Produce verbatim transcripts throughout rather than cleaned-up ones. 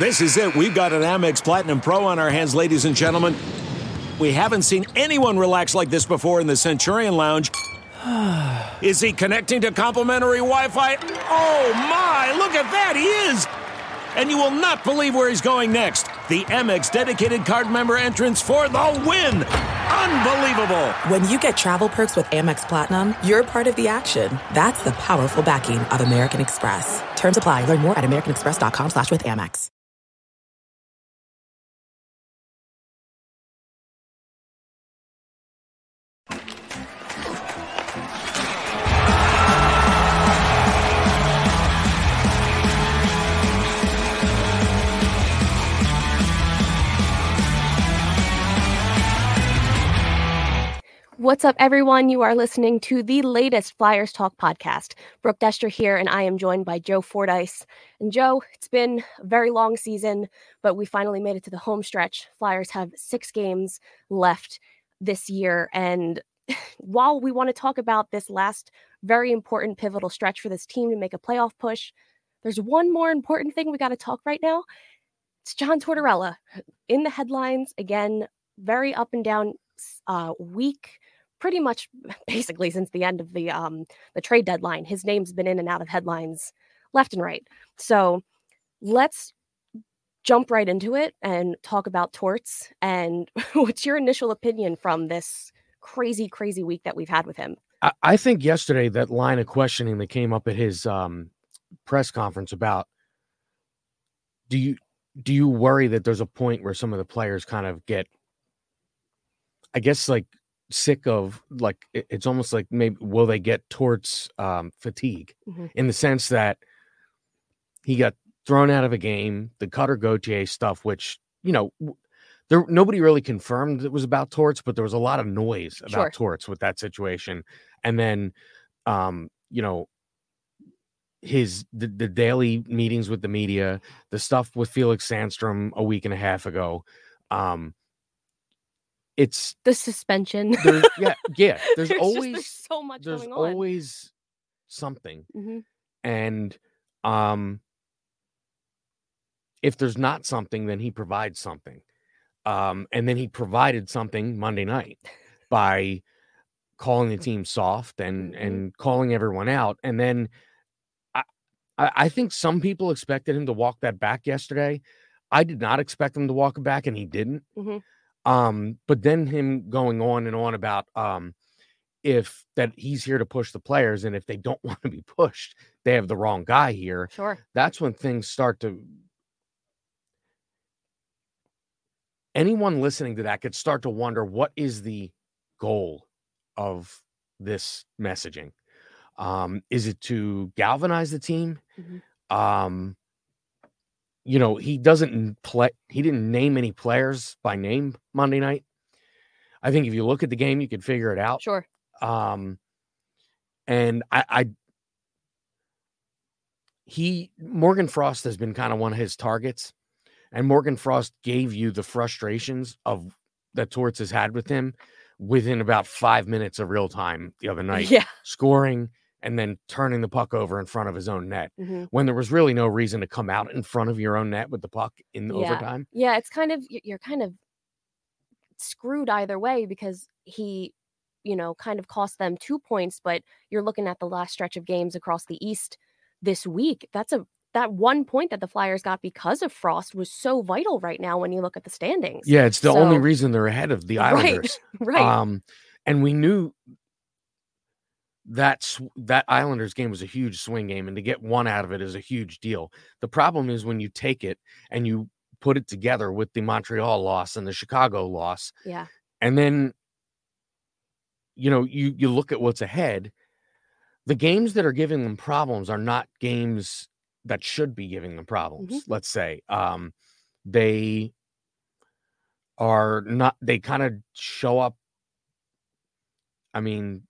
This is it. We've got an Amex Platinum Pro on our hands, ladies and gentlemen. We haven't seen anyone relax like this before in the Centurion Lounge. Is he connecting to complimentary Wi-Fi? Oh, my. Look at that. He is. And you will not believe where he's going next. The Amex dedicated card member entrance for the win. Unbelievable. When you get travel perks with Amex Platinum, you're part of the action. That's the powerful backing of American Express. Terms apply. Learn more at americanexpress.com slash with Amex. What's up, everyone? You are listening to the latest Flyers Talk podcast. Brooke Dester here, and I am joined by Joe Fordyce. And Joe, it's been a very long season, but we finally made it to the home stretch. Flyers have six games left this year. And while we want to talk about this last very important pivotal stretch for this team to make a playoff push, there's one more important thing we got to talk right now. It's John Tortorella in the headlines again, very up and down uh, week. Pretty much basically since the end of the um, the trade deadline. His name's been in and out of headlines left and right. So let's jump right into it and talk about Torts. And what's your initial opinion from this crazy, crazy week that we've had with him? I, I think yesterday that line of questioning that came up at his um, press conference about do you do you worry that there's a point where some of the players kind of get, I guess, like, sick of, like, it's almost like maybe will they get Torts um fatigue mm-hmm. in the sense that he got thrown out of a game, the Cutter Gauthier stuff, which, you know, there nobody really confirmed it was about Torts, but there was a lot of noise about sure. Torts with that situation. And then um you know his the, the daily meetings with the media, the stuff with Felix Sandstrom a week and a half ago. um It's the suspension. There's, yeah, yeah. There's, there's always just, there's so much there's going on. always something, mm-hmm. and um, if there's not something, then he provides something, um, and then he provided something Monday night by calling the team soft and mm-hmm. and calling everyone out, and then I I think some people expected him to walk that back yesterday. I did not expect him to walk it back, and he didn't. Mm-hmm. Um, but then him going on and on about um, if that he's here to push the players, and if they don't want to be pushed, they have the wrong guy here. Sure. That's when things start to. Anyone listening to that could start to wonder, what is the goal of this messaging? Um, is it to galvanize the team? Mm-hmm. Um, You know, he doesn't play. He didn't name any players by name Monday night. I think if you look at the game, you could figure it out. Sure. Um, and I, I, he Morgan Frost has been kind of one of his targets, and Morgan Frost gave you the frustrations of that Torts has had with him within about five minutes of real time the other night. Yeah, scoring. And then turning the puck over in front of his own net mm-hmm. when there was really no reason to come out in front of your own net with the puck in the yeah. overtime. Yeah, it's kind of, you're kind of screwed either way because he, you know, kind of cost them two points, but you're looking at the last stretch of games across the East this week. That's a, that one point that the Flyers got because of Frost was so vital right now when you look at the standings. Yeah, it's the so, only reason they're ahead of the Islanders. Right, right. Um, and we knew that that Islanders game was a huge swing game, and to get one out of it is a huge deal. The problem is when you take it and you put it together with the Montreal loss and the Chicago loss. Yeah. And then, you know, you, you look at what's ahead. The games that are giving them problems are not games that should be giving them problems. Mm-hmm. Let's say um, they are not, they kind of show up. I mean,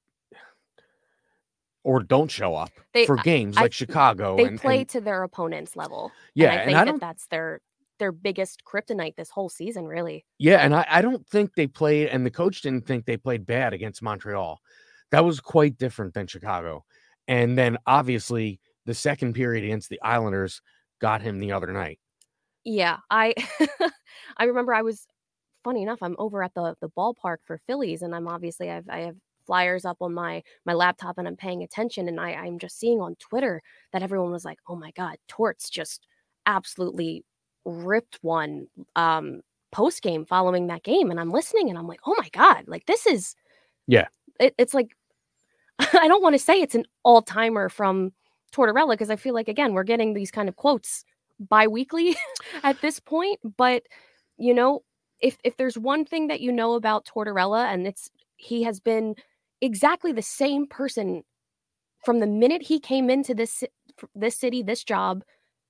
or don't show up they, for games like I, Chicago. They and, play and, to their opponent's level. Yeah. And I think and I that don't, that's their, their biggest kryptonite this whole season, really. Yeah. And I, I don't think they played, and the coach didn't think they played bad against Montreal. That was quite different than Chicago. And then obviously the second period against the Islanders got him the other night. Yeah, I I remember I was funny enough, I'm over at the the ballpark for Phillies, and I'm obviously I've I have flyers up on my my laptop, and I'm paying attention, and I I'm just seeing on Twitter that everyone was like, "Oh my God, Torts just absolutely ripped one um, post game following that game," and I'm listening, and I'm like, "Oh my God, like this is Yeah, it, it's like." I don't want to say it's an all timer from Tortorella because I feel like again we're getting these kind of quotes bi-weekly at this point, but you know, if if there's one thing that you know about Tortorella, and it's he has been exactly the same person from the minute he came into this this city, this job,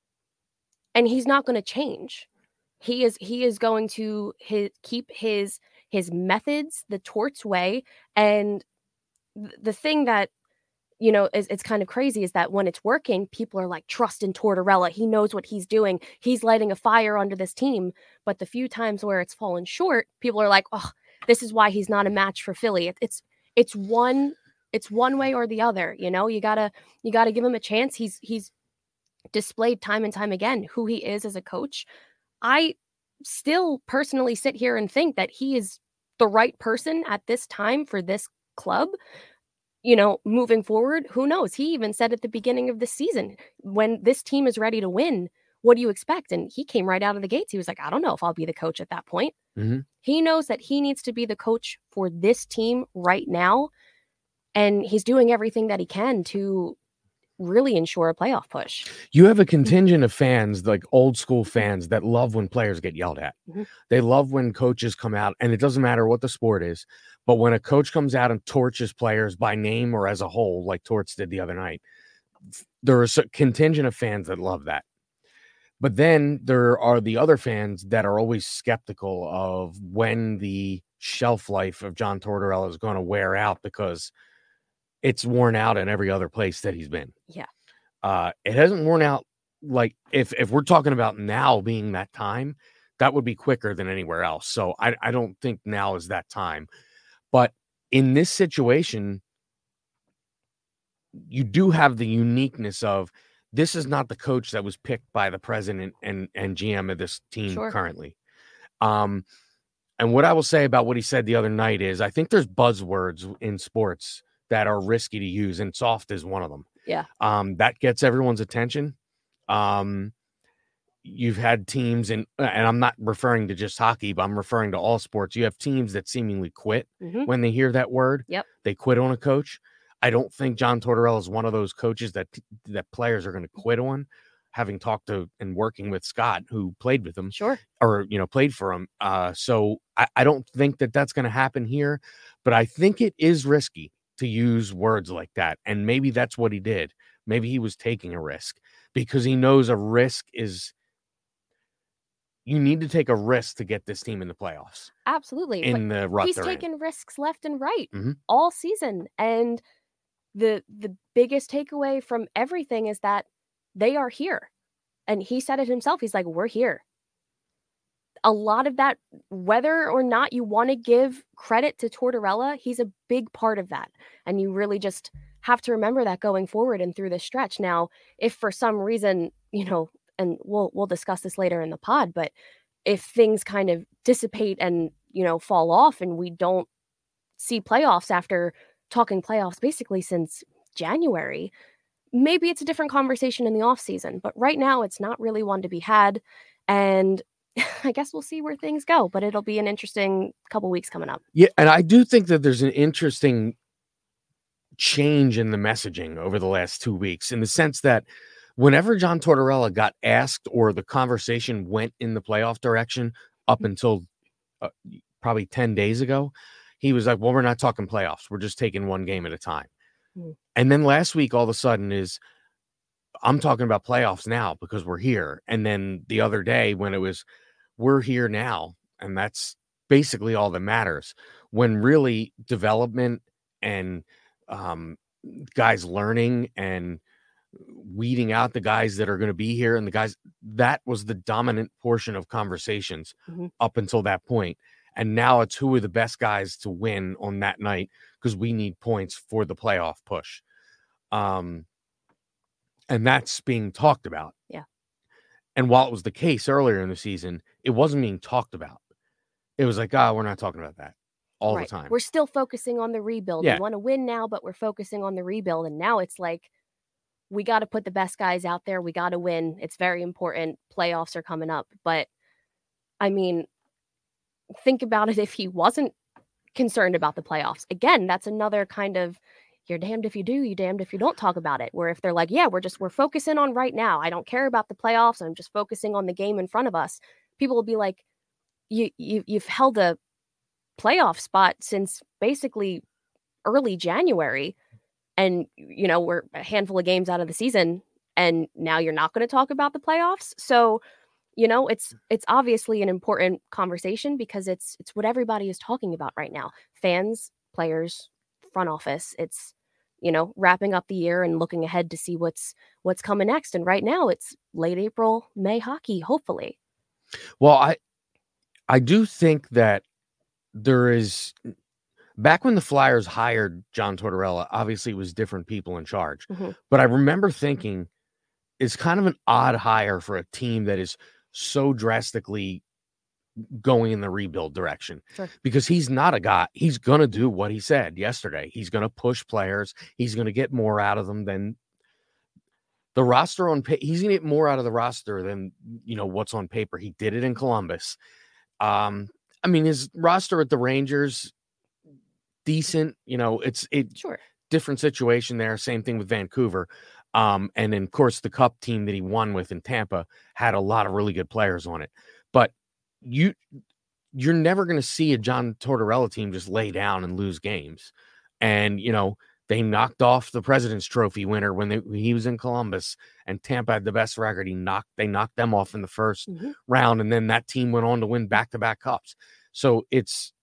and he's not going to change. He is he is going to his, keep his his methods the Torts way, and th- the thing that you know, is it's kind of crazy is that when it's working, people are like, trust in Tortorella. He knows what he's doing. He's lighting a fire under this team. But the few times where it's fallen short, people are like, oh, this is why he's not a match for Philly. It, it's it's one it's one way or the other. You know, you gotta you gotta give him a chance. He's he's displayed time and time again who he is as a coach. I still personally sit here and think that he is the right person at this time for this club. You know, moving forward, who knows? He even said at the beginning of the season, when this team is ready to win, what do you expect? And he came right out of the gates. He was like, I don't know if I'll be the coach at that point. mm-hmm. He knows that he needs to be the coach for this team right now. And he's doing everything that he can to really ensure a playoff push. You have a contingent of fans, like old school fans, that love when players get yelled at. Mm-hmm. They love when coaches come out, and it doesn't matter what the sport is, but when a coach comes out and torches players by name or as a whole, like Torts did the other night, there is a contingent of fans that love that. But then there are the other fans that are always skeptical of when the shelf life of John Tortorella is going to wear out, because it's worn out in every other place that he's been. Yeah. Uh, it hasn't worn out. Like if, if we're talking about now being that time, that would be quicker than anywhere else. So I, I don't think now is that time. But in this situation, you do have the uniqueness of this is not the coach that was picked by the president and, and G M of this team Sure. currently. Um, and what I will say about what he said the other night is I think there's buzzwords in sports that are risky to use, and soft is one of them. Yeah. Um, that gets everyone's attention. Um, you've had teams, and and I'm not referring to just hockey, but I'm referring to all sports. You have teams that seemingly quit mm-hmm. when they hear that word. Yep. They quit on a coach. I don't think John Tortorella is one of those coaches that that players are going to quit on, having talked to and working with Scott, who played with him. Sure. Or, you know, played for him. Uh, so I, I don't think that that's going to happen here, but I think it is risky to use words like that. And maybe that's what he did. Maybe he was taking a risk because he knows a risk is, you need to take a risk to get this team in the playoffs. Absolutely. In but the rut he's they're taken in. risks left and right mm-hmm. all season. And the the biggest takeaway from everything is that they are here. And he said it himself. He's like, we're here. A lot of that, whether or not you want to give credit to Tortorella, he's a big part of that. And you really just have to remember that going forward and through this stretch. Now, if for some reason, you know, and we'll we'll discuss this later in the pod, but if things kind of dissipate and, you know, fall off and we don't see playoffs after talking playoffs basically since January, maybe it's a different conversation in the off season. But right now it's not really one to be had. And I guess we'll see where things go, but it'll be an interesting couple weeks coming up. Yeah, and I do think that there's an interesting change in the messaging over the last two weeks in the sense that whenever John Tortorella got asked or the conversation went in the playoff direction up until uh, probably ten days ago, he was like, well, we're not talking playoffs. We're just taking one game at a time. Mm. And then last week, all of a sudden is, I'm talking about playoffs now because we're here. And then the other day when it was, we're here now. And that's basically all that matters, when really development and um, guys learning and weeding out the guys that are going to be here and the guys, that was the dominant portion of conversations mm-hmm. up until that point. And now it's who are the best guys to win on that night because we need points for the playoff push. Um, and that's being talked about. Yeah. And while it was the case earlier in the season, it wasn't being talked about. It was like, oh, we're not talking about that all right. the time. We're still focusing on the rebuild. Yeah. We want to win now, but we're focusing on the rebuild. And now it's like, we got to put the best guys out there. We got to win. It's very important. Playoffs are coming up. But I mean, think about it if he wasn't concerned about the playoffs. Again, that's another kind of, you're damned if you do, you damned if you don't talk about it. Where if they're like, yeah, we're just, we're focusing on right now. I don't care about the playoffs. I'm just focusing on the game in front of us. People will be like, you, you you've held a playoff spot since basically early January. And, you know, we're a handful of games out of the season, and now you're not going to talk about the playoffs. So, you know, it's it's obviously an important conversation because it's it's what everybody is talking about right now. Fans, players, front office. It's, you know, wrapping up the year and looking ahead to see what's what's coming next. And right now it's late April, May hockey, hopefully. Well, I I do think that there is... Back when the Flyers hired John Tortorella, obviously it was different people in charge. Mm-hmm. But I remember thinking it's kind of an odd hire for a team that is so drastically going in the rebuild direction. Sure. Because he's not a guy. He's going to do what he said yesterday. He's going to push players. He's going to get more out of them than the roster on paper. He's going to get more out of the roster than, you know, what's on paper. He did it in Columbus. Um, I mean, his roster at the Rangers, decent, you know, it's it sure different situation there. Same thing with Vancouver. Um, and then of course the cup team that he won with in Tampa had a lot of really good players on it. But you you're never going to see a John Tortorella team just lay down and lose games. And, you know, they knocked off the President's Trophy winner when, they, when he was in Columbus, and Tampa had the best record. He knocked they knocked them off in the first mm-hmm. round, and then that team went on to win back-to-back cups. So it's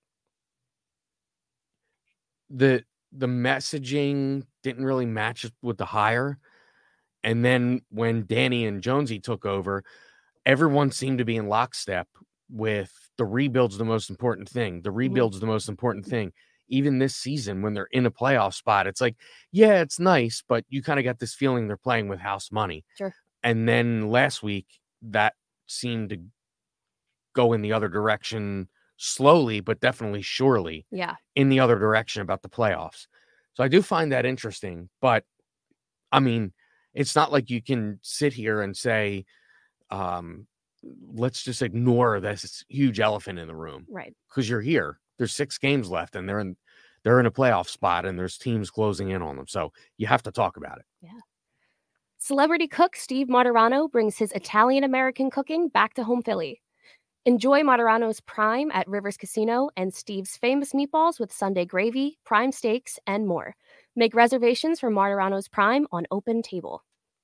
the the messaging didn't really match with the hire. And then when Danny and Jonesy took over, everyone seemed to be in lockstep with the rebuild's the most important thing. The rebuild's mm-hmm. the most important thing. Even this season, when they're in a playoff spot, it's like, yeah, it's nice, but you kind of got this feeling they're playing with house money. Sure. And then last week, that seemed to go in the other direction slowly, but definitely surely yeah. in the other direction about the playoffs. So I do find that interesting, but I mean, it's not like you can sit here and say, um, let's just ignore this huge elephant in the room. Right. Because you're here. There's six games left and they're in, they're in a playoff spot and there's teams closing in on them. So you have to talk about it. Yeah. Celebrity cook Steve Martirano brings his Italian-American cooking back to home Philly. Enjoy Martirano's Prime at Rivers Casino and Steve's famous meatballs with Sunday gravy, prime steaks, and more. Make reservations for Martirano's Prime on Open Table.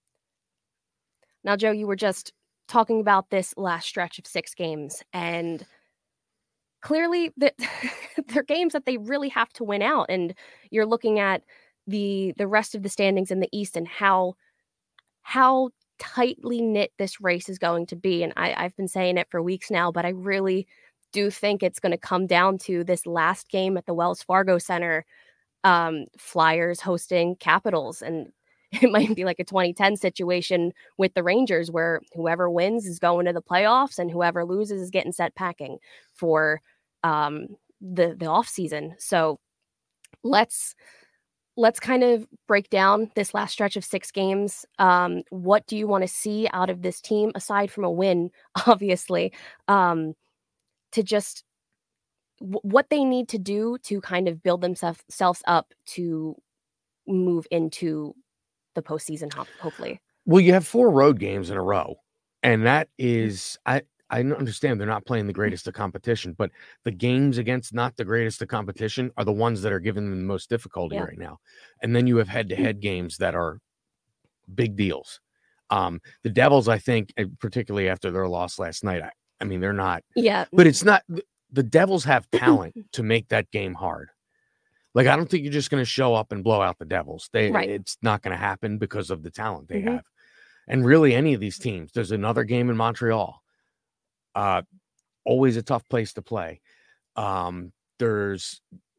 Now, Joe, you were just talking about this last stretch of six games, and clearly the, they're games that they really have to win out. And you're looking at the the rest of the standings in the East and how how tightly knit this race is going to be. And I, I've been saying it for weeks now, but I really do think it's going to come down to this last game at the Wells Fargo Center, um, Flyers hosting Capitals. And it might be like a twenty ten situation with the Rangers where whoever wins is going to the playoffs and whoever loses is getting set packing for um, the, the off season. So let's, Let's kind of break down this last stretch of six games. Um, what do you want to see out of this team, aside from a win, obviously, um, to just w- what they need to do to kind of build themselves up to move into the postseason, hopefully? Well, you have four road games in a row, and that is, I, I understand they're not playing the greatest of competition, but the games against not the greatest of competition are the ones that are giving them the most difficulty yeah. right now. And then you have head-to-head games that are big deals. Um, the Devils, I think, particularly after their loss last night, I, I mean, they're not. Yeah. But it's not. The Devils have talent to make that game hard. Like, I don't think you're just going to show up and blow out the Devils. They, right. It's not going to happen because of the talent they mm-hmm. have. And really, any of these teams, there's another game in Montreal. Uh, always a tough place to play. Um, there's,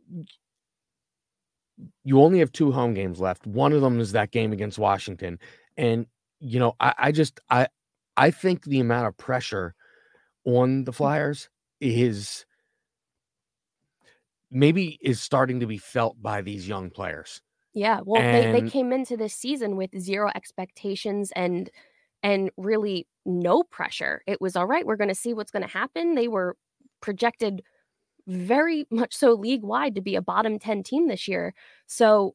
you only have two home games left. One of them is that game against Washington. And, you know, I, I just, I, I think the amount of pressure on the Flyers is maybe is starting to be felt by these young players. Yeah, well, they, they And came into this season with zero expectations and and really no pressure. It was all right, we're going to see what's going to happen. They were projected very much so league-wide to be a bottom ten team this year. So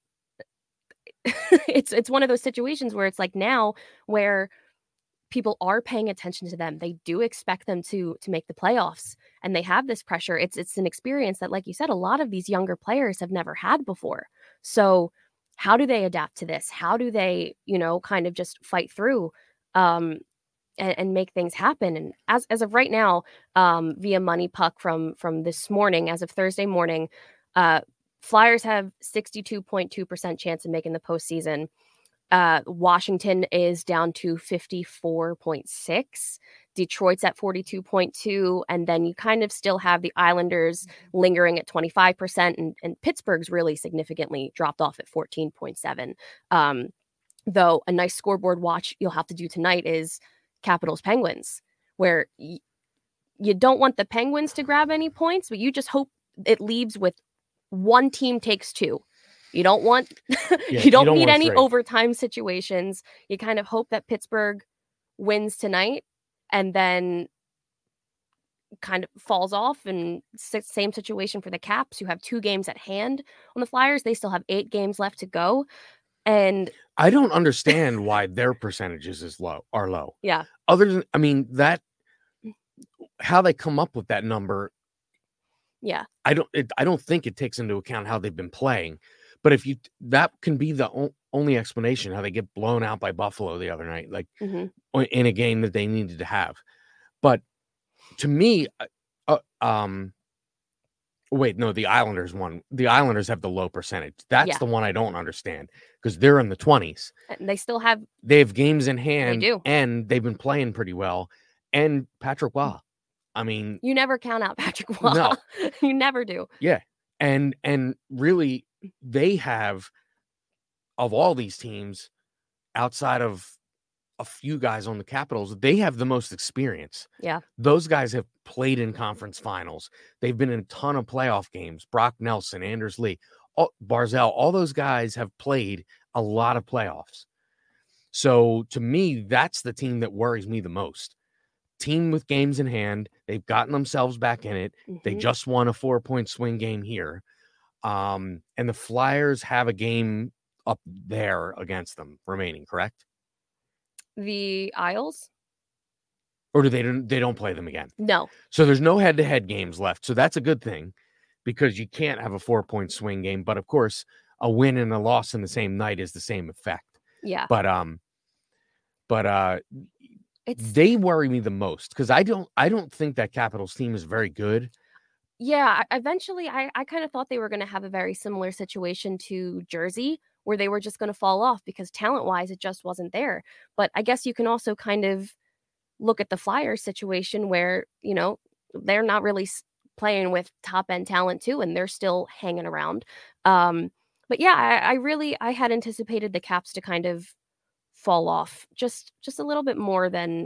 it's it's one of those situations where it's like now where people are paying attention to them. They do expect them to to make the playoffs, and they have this pressure. It's it's an experience that, like you said, a lot of these younger players have never had before. So how do they adapt to this? How do they, you know, kind of just fight through um, and, and make things happen? And as as of right now, um, via Money Puck from from this morning, as of Thursday morning, uh, Flyers have sixty-two point two percent chance of making the postseason. Uh, Washington is down to fifty-four point six. Detroit's at forty-two point two. And then you kind of still have the Islanders lingering at twenty-five percent. And, and Pittsburgh's really significantly dropped off at fourteen point seven. Um, though a nice scoreboard watch you'll have to do tonight is Capitals Penguins, where y- you don't want the Penguins to grab any points, but you just hope it leaves with one team takes two. You don't want, Yeah, you don't you don't need want any three. overtime situations. You kind of hope that Pittsburgh wins tonight and then kind of falls off. And s- same situation for the Caps, who have two games at hand on the Flyers. They still have eight games left to go. And I don't understand why their percentages is low are low. yeah, Other than, I mean, that how they come up with that number, yeah, I don't it, I don't think it takes into account how they've been playing. But if you that can be the o- only explanation how they get blown out by Buffalo the other night, like hmm in a game that they needed to have. But to me, uh, um, wait, no, the Islanders won. The Islanders have the low percentage. That's Yeah. the one I don't understand because they're in the twenties. and they still have, They have games in hand, do. and they've been playing pretty well. And Patrick Waugh, I mean, you never count out Patrick Waugh. No. You never do. yeah, and and really, they have of all these teams outside of a few guys on the Capitals, they have the most experience. Yeah. Those guys have played in conference finals. They've been in a ton of playoff games. Brock Nelson, Anders Lee, all, Barzell, all those guys have played a lot of playoffs. So to me, that's the team that worries me the most. Team with games in hand. They've gotten themselves back in it. They Mhm. just won a four-point swing game here. Um, and the Flyers have a game up there against them remaining, correct? The Isles? Or do they don't they don't play them again? No. So there's no head-to-head games left. So that's a good thing because you can't have a four-point swing game. But of course, a win and a loss in the same night is the same effect. Yeah. But um, but uh, It's they worry me the most because I don't I don't think that Capitals team is very good. Yeah, I- eventually I, I kind of thought they were going to have a very similar situation to Jersey, where they were just going to fall off because talent-wise it just wasn't there. But I guess you can also kind of look at the Flyers situation where, you know, they're not really s- playing with top-end talent too, and they're still hanging around. Um, but yeah, I, I really I had anticipated the Caps to kind of fall off just just a little bit more than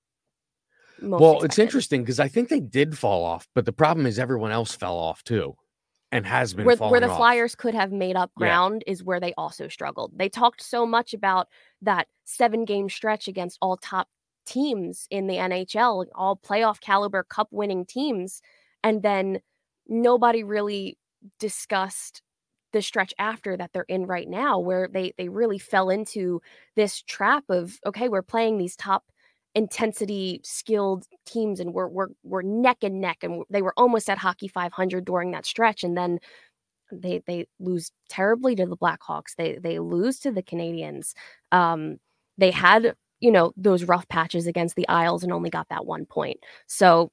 most Well, it's expected. interesting because I think they did fall off, but the problem is everyone else fell off too, and has been where, falling where the off. Flyers could have made up Yeah. ground is where they also struggled. They talked so much about that seven game stretch against all top teams in the N H L, all playoff caliber cup winning teams. And then nobody really discussed the stretch after that they're in right now, where they, they really fell into this trap of, okay, we're playing these top intensity skilled teams and we're we're we're neck and neck, and they were almost at hockey five hundred during that stretch, and then they they lose terribly to the Blackhawks. They they lose to the Canadians. Um, they had, you know, those rough patches against the Isles and only got that one point. So,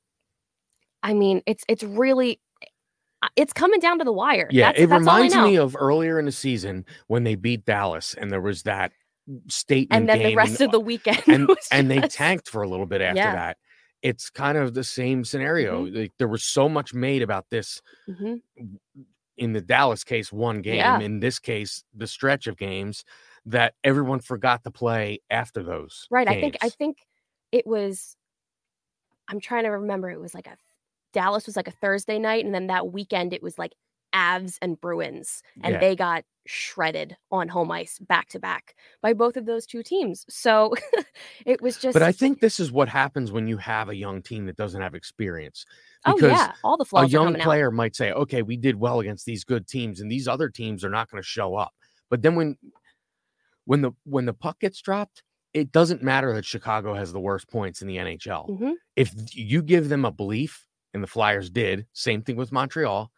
I mean, it's it's really it's coming down to the wire. Yeah, that's, it that's all I reminds know. me of earlier in the season when they beat Dallas and there was that statement And then game the rest and, of the weekend and, was and they just- tanked for a little bit after Yeah. that. It's kind of the same scenario. Mm-hmm. Like, there was so much made about this Mhm. in the Dallas case, one game. Yeah. In this case, the stretch of games that everyone forgot to play after those. Right. I think I games. think it was, I'm trying to remember, it was like a, Dallas was like a Thursday night, and then that weekend it was like Avs and Bruins, and Yeah. they got shredded on home ice back to back by both of those two teams. So it was just. But I think this is what happens when you have a young team that doesn't have experience. Oh Because yeah, all the a flaws are young coming out. player might say, okay, we did well against these good teams, and these other teams are not going to show up. But then when when the when the puck gets dropped, it doesn't matter that Chicago has the worst points in the N H L. Mhm. If you give them a belief, and the Flyers did, same thing with Montreal,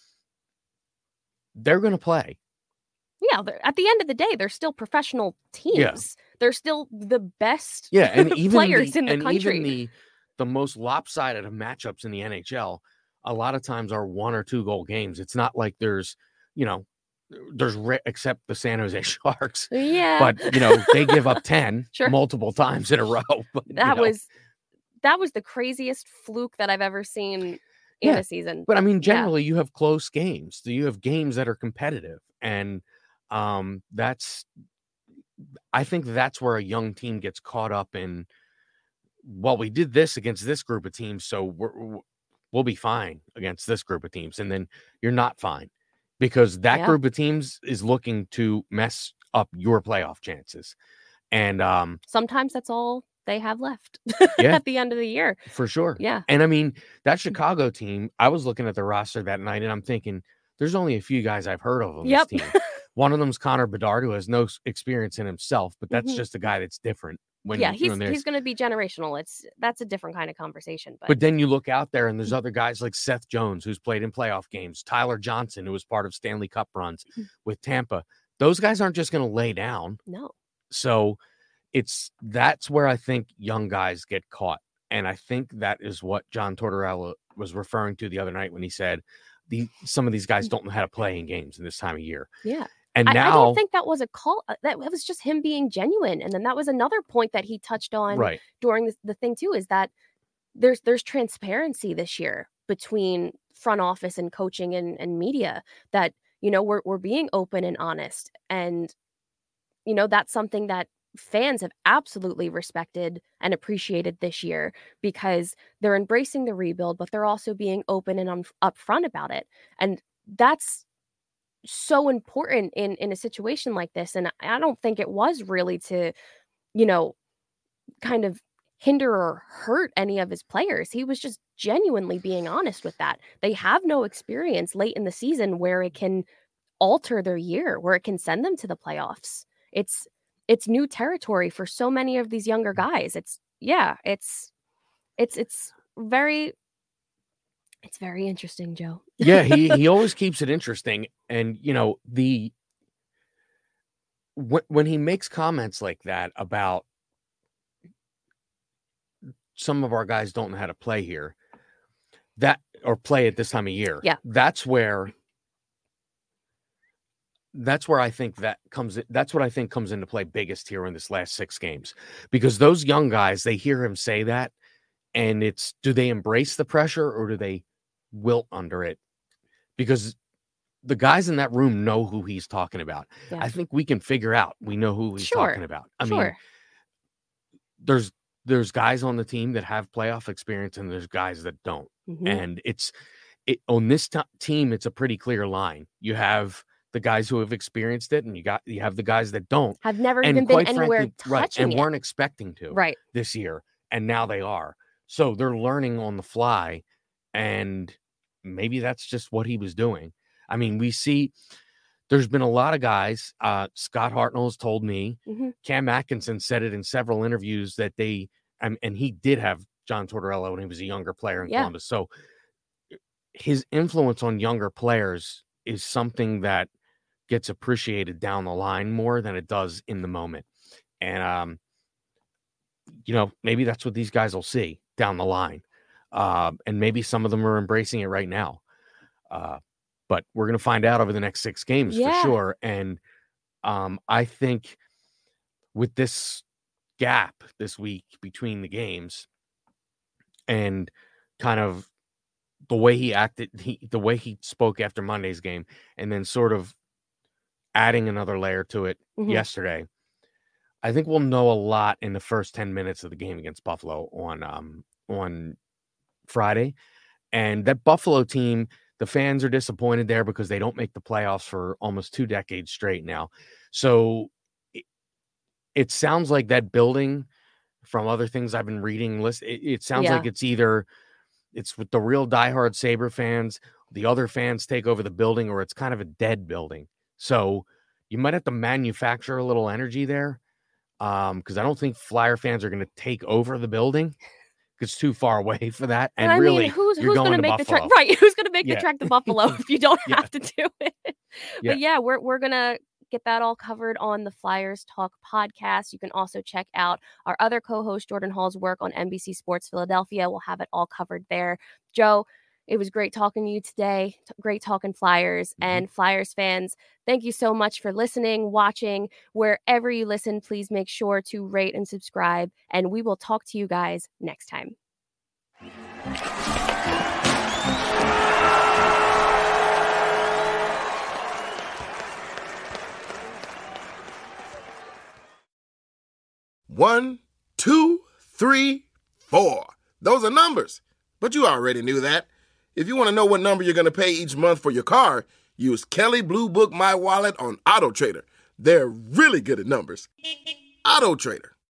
they're going to play. Yeah, they're- at the end of the day, they're still professional teams. Yeah. They're still the best Yeah, and even players the, in the and country. even the the most lopsided of matchups in the N H L, a lot of times are one or two goal games. It's not like there's, you know, there's re- except the San Jose Sharks, Yeah, but you know they give up ten Sure. multiple times in a row. But, you that know, was that was the craziest fluke that I've ever seen in Yeah, a season. But I mean, Yeah. generally, you have close games. So you have games that are competitive, and um, that's. I think that's where a young team gets caught up in. Well, we did this against this group of teams, so we're, we'll be fine against this group of teams, and then you're not fine because that Yeah. group of teams is looking to mess up your playoff chances, and um, Sometimes that's all they have left Yeah. at the end of the year. for sure, Yeah. And I mean, that Chicago team, I was looking at the roster that night, and I'm thinking, there's only a few guys I've heard of on Yep. this team. One of them's Connor Bedard, who has no s- experience in himself, but that's Mhm. just a guy that's different. When yeah, you he's know, there's- he's going to be generational. It's that's a different kind of conversation. But, But then you look out there and there's other guys like Seth Jones, who's played in playoff games, Tyler Johnson, who was part of Stanley Cup runs Mhm. with Tampa. Those guys aren't just going to lay down. no, So it's that's where I think young guys get caught. And I think that is what John Tortorella was referring to the other night when he said the some of these guys don't know how to play in games in this time of year. yeah. And I, now I don't think that was a call. uh, That it was just him being genuine. And then that was another point that he touched on right. during the, the thing too, is that there's there's transparency this year between front office and coaching and, and media, that, you know, we're we're being open and honest. And, you know, that's something that fans have absolutely respected and appreciated this year, because they're embracing the rebuild, but they're also being open and um, upfront about it. And that's so important in in a situation like this. And I don't think it was really to, you know, kind of hinder or hurt any of his players. He was just genuinely being honest with that. They have no experience late in the season where it can alter their year, where it can send them to the playoffs. It's it's new territory for so many of these younger guys. It's yeah, it's it's it's very it's very interesting, Joe. Yeah, he he always keeps it interesting. And you know, the when, when he makes comments like that about some of our guys don't know how to play here, that or play at this time of year. Yeah. That's where that's where I think that comes in, that's what I think comes into play biggest here in this last six games. Because those young guys, they hear him say that, and it's, do they embrace the pressure or do they wilt under it? Because the guys in that room know who he's talking about. Yeah. I think we can figure out we know who he's Sure. talking about. I mean, Sure. there's there's guys on the team that have playoff experience and there's guys that don't. Mhm. And it's it on this t- team, it's a pretty clear line. You have the guys who have experienced it, and you got you have the guys that don't, Have never and even been quite anywhere frankly, right, touching and it. weren't expecting to Right. this year, and now they are. So they're learning on the fly, and maybe that's just what he was doing. I mean, we see there's been a lot of guys. Uh, Scott Hartnell has told me, Mhm. Cam Atkinson said it in several interviews that they, um, and he did have John Tortorella when he was a younger player in Yeah. Columbus. So his influence on younger players is something that gets appreciated down the line more than it does in the moment. And, um, you know, maybe that's what these guys will see down the line. Uh, and maybe some of them are embracing it right now. Uh, but we're going to find out over the next six games Yeah. for sure. And um, I think with this gap this week between the games and kind of the way he acted, he, the way he spoke after Monday's game, and then sort of adding another layer to it Mhm. yesterday, I think we'll know a lot in the first ten minutes of the game against Buffalo on um, on Friday. And that Buffalo team, the fans are disappointed there because they don't make the playoffs for almost two decades straight now. So it, it sounds like that building, from other things I've been reading, list it, it sounds Yeah. like it's either it's with the real diehard Sabre fans, the other fans take over the building, or it's kind of a dead building. So you might have to manufacture a little energy there, um, because I don't think Flyer fans are going to take over the building. It's too far away for that. And I really, mean, who's you're who's going going to make Buffalo. the trek? Right, who's going to make Yeah. the trek to Buffalo if you don't Yeah. have to do it? Yeah. But yeah, we're we're gonna get that all covered on the Flyers Talk podcast. You can also check out our other co-host Jordan Hall's work on N B C Sports Philadelphia. We'll have it all covered there. Joe, it was great talking to you today. T- great talking Flyers. Mm-hmm. And Flyers fans, thank you so much for listening, watching. Wherever you listen, please make sure to rate and subscribe. And we will talk to you guys next time. One, two, three, four. Those are numbers. But you already knew that. If you want to know what number you're going to pay each month for your car, use Kelley Blue Book My Wallet on AutoTrader. They're really good at numbers. AutoTrader.